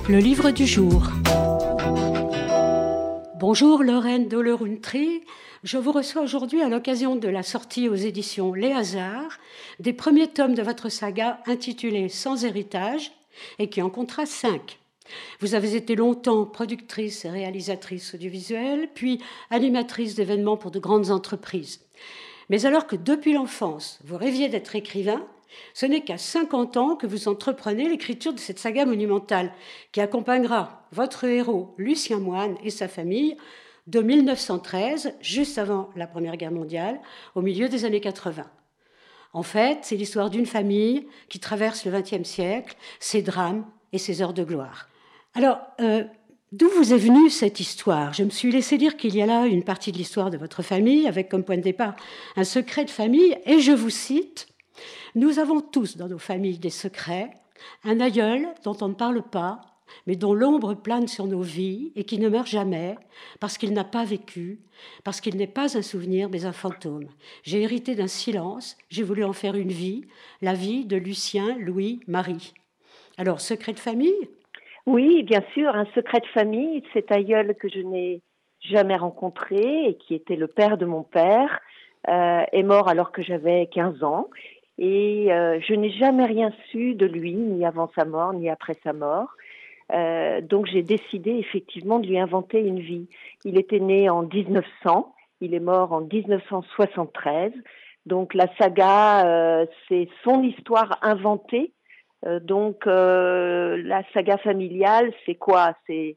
Le livre du jour. Bonjour Lorraine Dolleruntry, je vous reçois aujourd'hui à l'occasion de la sortie aux éditions Les Hasards des premiers tomes de votre saga intitulée Sans héritage et qui en comptera 5. Vous avez été longtemps productrice et réalisatrice audiovisuelle, puis animatrice d'événements pour de grandes entreprises. Mais alors que depuis l'enfance, vous rêviez d'être écrivain, ce n'est qu'à 50 ans que vous entreprenez l'écriture de cette saga monumentale qui accompagnera votre héros Lucien Moine et sa famille de 1913, juste avant la Première Guerre mondiale, au milieu des années 80. En fait, c'est l'histoire d'une famille qui traverse le XXe siècle, ses drames et ses heures de gloire. Alors, d'où vous est venue cette histoire ? Je me suis laissé dire qu'il y a là une partie de l'histoire de votre famille, avec comme point de départ un secret de famille, et je vous cite « Nous avons tous dans nos familles des secrets, un aïeul dont on ne parle pas, mais dont l'ombre plane sur nos vies et qui ne meurt jamais, parce qu'il n'a pas vécu, parce qu'il n'est pas un souvenir, mais un fantôme. J'ai hérité d'un silence, j'ai voulu en faire une vie, la vie de Lucien, Louis, Marie. » Alors, secret de famille ? Oui, bien sûr, un secret de famille, cet aïeul que je n'ai jamais rencontré et qui était le père de mon père, est mort alors que j'avais 15 ans. Et je n'ai jamais rien su de lui, ni avant sa mort, ni après sa mort. Donc j'ai décidé effectivement de lui inventer une vie. Il était né en 1900, il est mort en 1973. Donc la saga, c'est son histoire inventée. Donc la saga familiale, c'est quoi ? C'est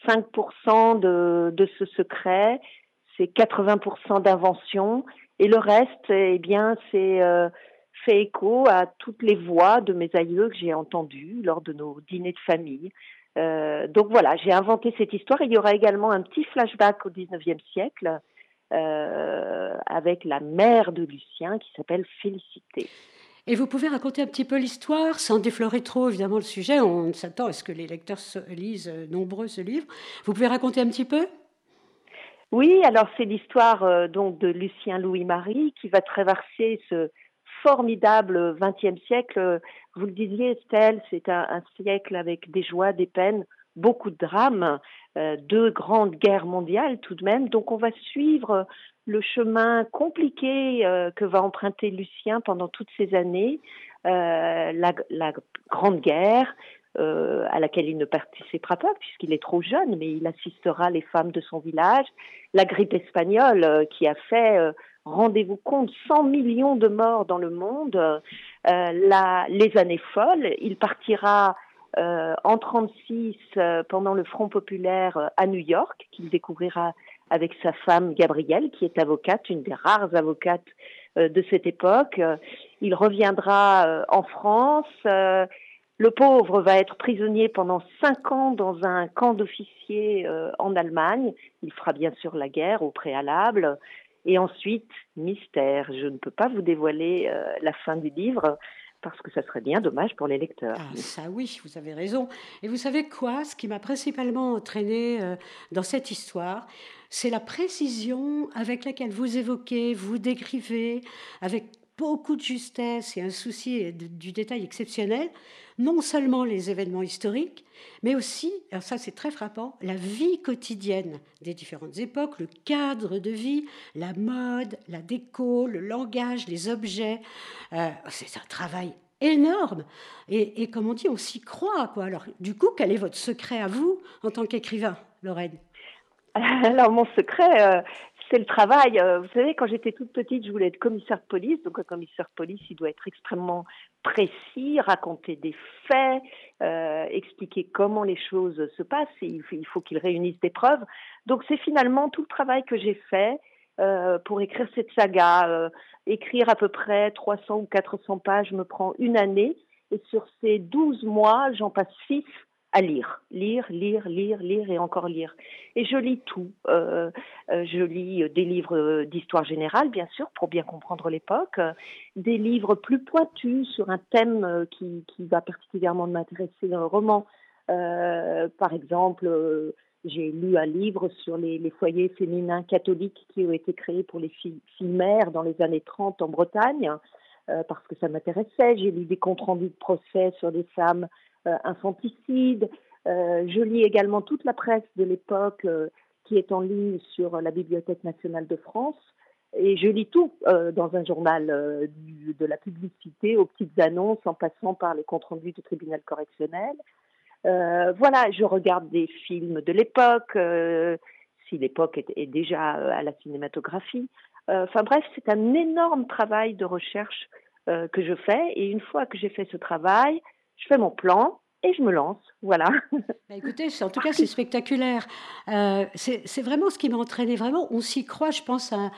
5% de ce secret, c'est 80% d'invention, et le reste, eh bien, c'est fait écho à toutes les voix de mes aïeux que j'ai entendues lors de nos dîners de famille. Donc voilà, j'ai inventé cette histoire. Il y aura également un petit flashback au 19e siècle avec la mère de Lucien qui s'appelle Félicité. Et vous pouvez raconter un petit peu l'histoire, sans déflorer trop évidemment le sujet. On s'attend à ce que les lecteurs lisent nombreux ce livre. Vous pouvez raconter un petit peu ? Oui, alors c'est l'histoire donc de Lucien Louis-Marie qui va traverser ce formidable XXe siècle. Vous le disiez, Estelle, c'est un siècle avec des joies, des peines, beaucoup de drames, 2 grandes guerres mondiales tout de même. Donc on va suivre le chemin compliqué que va emprunter Lucien pendant toutes ces années, la Grande Guerre, à laquelle il ne participera pas puisqu'il est trop jeune, mais il assistera les femmes de son village, la grippe espagnole qui a fait, rendez-vous compte, 100 millions de morts dans le monde, les années folles, il partira en 1936 pendant le Front populaire à New York, qu'il découvrira avec sa femme Gabrielle, qui est avocate, une des rares avocates de cette époque. Il reviendra en France. Le pauvre va être prisonnier pendant 5 ans dans un camp d'officiers en Allemagne. Il fera bien sûr la guerre au préalable. Et ensuite, mystère. Je ne peux pas vous dévoiler la fin du livre parce que ça serait bien dommage pour les lecteurs. Ah, ça oui, vous avez raison. Et vous savez quoi ? Ce qui m'a principalement entraîné dans cette histoire, c'est la précision avec laquelle vous évoquez, vous décrivez, avec beaucoup de justesse et un souci du détail exceptionnel, non seulement les événements historiques, mais aussi, alors ça c'est très frappant, la vie quotidienne des différentes époques, le cadre de vie, la mode, la déco, le langage, les objets. C'est un travail énorme. Et comme on dit, on s'y croit, quoi. Alors, du coup, quel est votre secret à vous en tant qu'écrivain, Lorraine ? Alors, mon secret, c'est le travail. Vous savez, quand j'étais toute petite, je voulais être commissaire de police. Donc, un commissaire de police, il doit être extrêmement précis, raconter des faits, expliquer comment les choses se passent. Et il faut qu'il réunisse des preuves. Donc, c'est finalement tout le travail que j'ai fait pour écrire cette saga. Écrire à peu près 300 ou 400 pages me prend une année. Et sur ces 12 mois, j'en passe 6 à lire et encore lire. Et je lis tout. Je lis des livres d'histoire générale, bien sûr, pour bien comprendre l'époque, des livres plus pointus sur un thème qui va particulièrement m'intéresser dans le roman. Par exemple, j'ai lu un livre sur les foyers féminins catholiques qui ont été créés pour les filles mères dans les années 30 en Bretagne, parce que ça m'intéressait. J'ai lu des comptes rendus de procès sur des femmes infanticides. Je lis également toute la presse de l'époque qui est en ligne sur la Bibliothèque nationale de France. Et je lis tout dans un journal, de la publicité aux petites annonces, en passant par les comptes rendus du tribunal correctionnel. Voilà, je regarde des films de l'époque, si l'époque est déjà à la cinématographie. Enfin bref, c'est un énorme travail de recherche que je fais. Et une fois que j'ai fait ce travail, je fais mon plan et je me lance. Voilà. Bah écoutez, en tout cas, c'est spectaculaire. C'est vraiment ce qui m'a entraîné. Vraiment, on s'y croit, je pense, à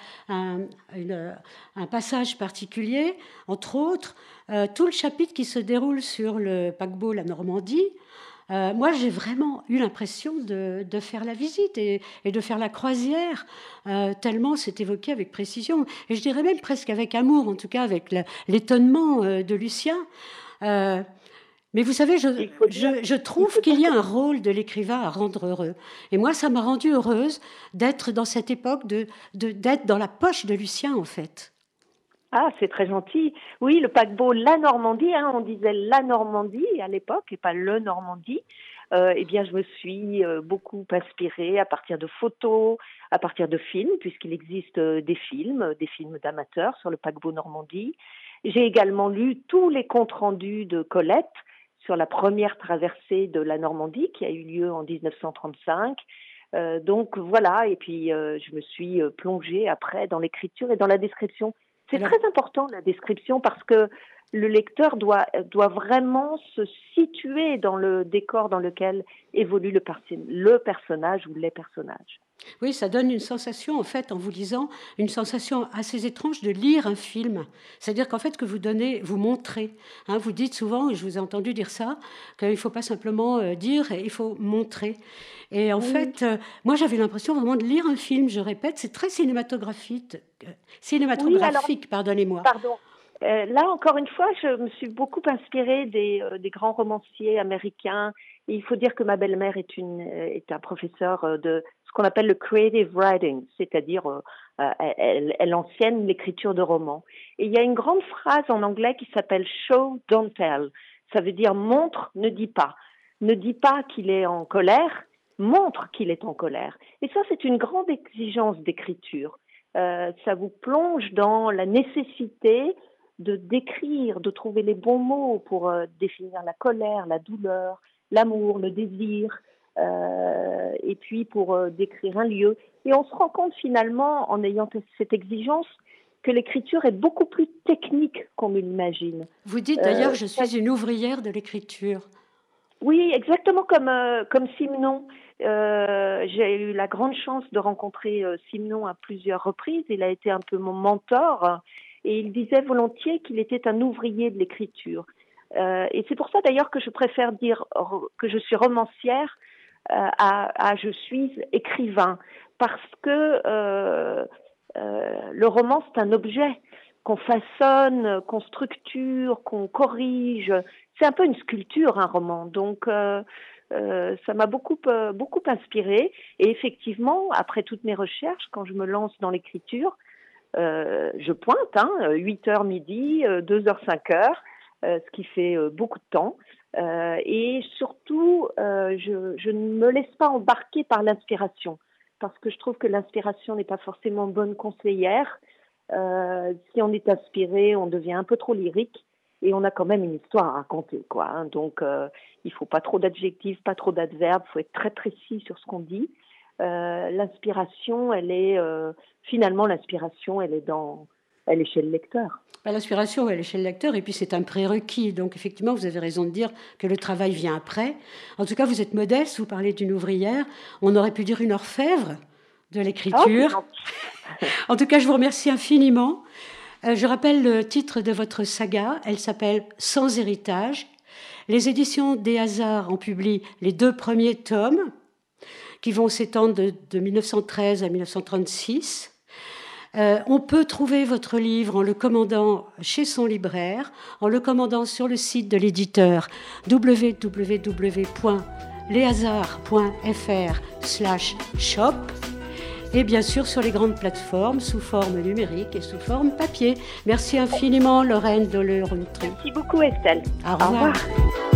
un passage particulier, entre autres, tout le chapitre qui se déroule sur le paquebot La Normandie. Moi, j'ai vraiment eu l'impression de faire la visite et de faire la croisière, tellement c'est évoqué avec précision. Et je dirais même presque avec amour, en tout cas avec l'étonnement de Lucien. Mais vous savez, je trouve qu'il y a un rôle de l'écrivain à rendre heureux. Et moi, ça m'a rendue heureuse d'être dans cette époque, d'être dans la poche de Lucien, en fait. Ah, c'est très gentil. Oui, le paquebot La Normandie, on disait La Normandie à l'époque et pas Le Normandie. Eh bien, je me suis beaucoup inspirée à partir de photos, à partir de films, puisqu'il existe des films d'amateurs sur le paquebot Normandie. J'ai également lu tous les comptes rendus de Colette sur la première traversée de la Normandie qui a eu lieu en 1935. Donc voilà, et puis je me suis plongée après dans l'écriture et dans la description. C'est très important la description parce que le lecteur doit vraiment se situer dans le décor dans lequel évolue le personnage ou les personnages. Oui, ça donne une sensation, en fait, en vous lisant, une sensation assez étrange de lire un film. C'est-à-dire qu'en fait, que vous montrez. Vous dites souvent, et je vous ai entendu dire ça, qu'il ne faut pas simplement dire, il faut montrer. Et en fait, moi, j'avais l'impression vraiment de lire un film, je répète, c'est très cinématographique, pardonnez-moi. Pardon. Là, encore une fois, je me suis beaucoup inspirée des grands romanciers américains. Et il faut dire que ma belle-mère est un professeur de ce qu'on appelle le creative writing, c'est-à-dire elle enseigne l'écriture de romans. Et il y a une grande phrase en anglais qui s'appelle « show, don't tell ». Ça veut dire « montre, ne dis pas ». Ne dis pas qu'il est en colère, montre qu'il est en colère. Et ça, c'est une grande exigence d'écriture. Ça vous plonge dans la nécessité de décrire, de trouver les bons mots pour définir la colère, la douleur, l'amour, le désir, et puis pour décrire un lieu. Et on se rend compte finalement, en ayant cette exigence, que l'écriture est beaucoup plus technique qu'on ne l'imagine. Vous dites d'ailleurs, je suis une ouvrière de l'écriture. Oui, exactement comme Simenon. J'ai eu la grande chance de rencontrer Simenon à plusieurs reprises. Il a été un peu mon mentor. Et il disait volontiers qu'il était un ouvrier de l'écriture. Et c'est pour ça d'ailleurs que je préfère dire que je suis romancière à je suis écrivain. Parce que le roman, c'est un objet qu'on façonne, qu'on structure, qu'on corrige. C'est un peu une sculpture, un roman. Donc, ça m'a beaucoup inspirée. Et effectivement, après toutes mes recherches, quand je me lance dans l'écriture, je pointe, 8h midi, 2h 5h, ce qui fait beaucoup de temps. Et surtout, je ne me laisse pas embarquer par l'inspiration, parce que je trouve que l'inspiration n'est pas forcément bonne conseillère. Si on est inspiré, on devient un peu trop lyrique et on a quand même une histoire à raconter, quoi. Donc, il faut pas trop d'adjectifs, pas trop d'adverbes, il faut être très précis sur ce qu'on dit. L'inspiration, finalement, l'inspiration, elle est chez le lecteur. L'inspiration, elle est chez le lecteur, et puis c'est un prérequis. Donc, effectivement, vous avez raison de dire que le travail vient après. En tout cas, vous êtes modeste, vous parlez d'une ouvrière. On aurait pu dire une orfèvre de l'écriture. En tout cas, je vous remercie infiniment. Je rappelle le titre de votre saga. Elle s'appelle « Sans héritage ». Les éditions des Hasards en publient les 2 premiers tomes, qui vont s'étendre de 1913 à 1936. On peut trouver votre livre en le commandant chez son libraire, en le commandant sur le site de l'éditeur www.leshasards.fr/shop et bien sûr sur les grandes plateformes sous forme numérique et sous forme papier. Merci infiniment Lorraine Doleux-Rountree. Merci beaucoup Estelle. Au revoir.